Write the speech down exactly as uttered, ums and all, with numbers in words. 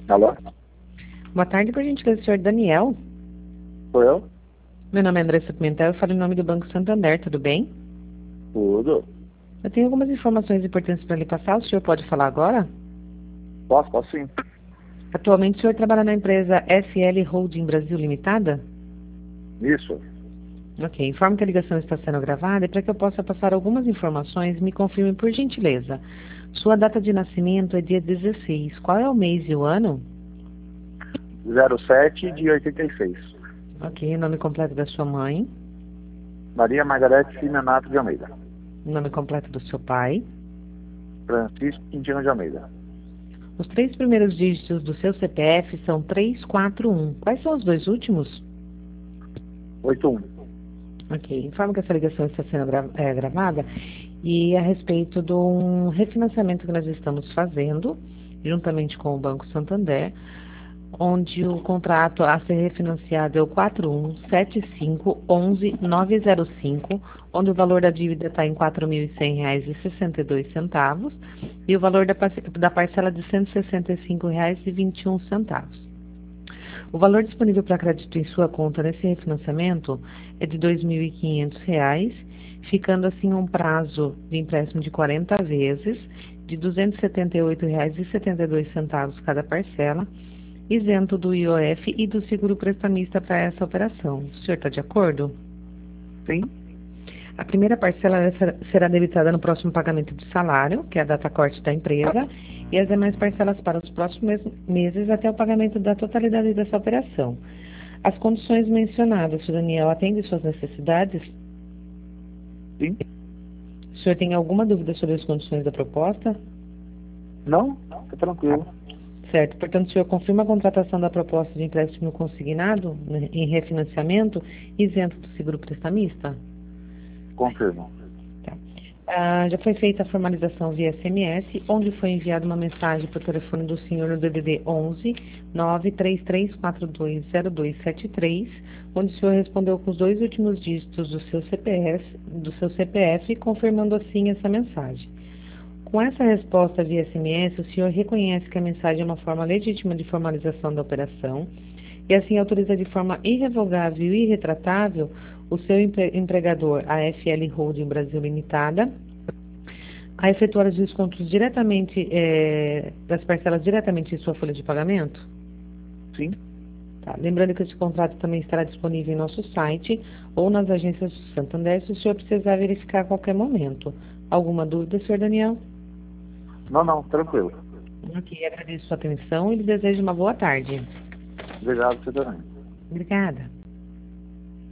Alô? Boa tarde, por gentileza, senhor Daniel. Sou eu? Meu nome é Andressa Pimentel, eu falo em nome do Banco Santander, tudo bem? Tudo. Eu tenho algumas informações importantes para lhe passar, o senhor pode falar agora? Posso, posso sim. Atualmente o senhor trabalha na empresa S L Holding Brasil Limitada? Isso. Ok, informo que a ligação está sendo gravada e para que eu possa passar algumas informações, me confirme por gentileza. Sua data de nascimento é dia dezesseis. Qual é o mês e o ano? zero sete de oitenta e seis. Ok, nome completo da sua mãe, Maria Margarete Simeonato de Almeida. nome completo do seu pai. Francisco Quintino de Almeida. Os três primeiros dígitos do seu C P F são três quatro um. Quais são os dois últimos? oitenta e um. Ok, informo que essa ligação está sendo gra é, gravada e a respeito de um refinanciamento que nós estamos fazendo, juntamente com o Banco Santander, onde o contrato a ser refinanciado é o quatro um sete cinco um um nove zero cinco, onde o valor da dívida está em quatro mil e cem reais e sessenta e dois centavos e o valor da, parce da parcela de cento e sessenta e cinco reais e vinte e um centavos. O valor disponível para crédito em sua conta nesse refinanciamento é de dois mil e quinhentos reais, ficando assim um prazo de empréstimo de quarenta vezes, de duzentos e setenta e oito reais e setenta e dois centavos cada parcela, isento do I O F e do seguro prestamista para essa operação. O senhor está de acordo? Sim. A primeira parcela será debitada no próximo pagamento de salário, que é a data corte da empresa, e as demais parcelas para os próximos meses até o pagamento da totalidade dessa operação. As condições mencionadas, o Daniel atende suas necessidades? Sim. O senhor tem alguma dúvida sobre as condições da proposta? Não? Tá tranquilo. Certo. Portanto, o senhor confirma a contratação da proposta de empréstimo consignado em refinanciamento isento do seguro prestamista? Confirmo. Tá. Ah, já foi feita a formalização via S M S, onde foi enviada uma mensagem para o telefone do senhor no D D D onze nove três três quatro dois zero dois sete três, onde o senhor respondeu com os dois últimos dígitos do seu C P F, do seu C P F, confirmando assim essa mensagem. Com essa resposta via S M S, o senhor reconhece que a mensagem é uma forma legítima de formalização da operação e assim autoriza de forma irrevogável e irretratável o seu empregador, a F L Holding Brasil Limitada, a efetuar os descontos diretamente é, das parcelas diretamente em sua folha de pagamento? Sim. Tá. Lembrando que esse contrato também estará disponível em nosso site ou nas agências do Santander, se o senhor precisar verificar a qualquer momento. Alguma dúvida, senhor Daniel? Não, não, tranquilo. Ok, agradeço a sua atenção e lhe desejo uma boa tarde. Obrigado, você também. Obrigada.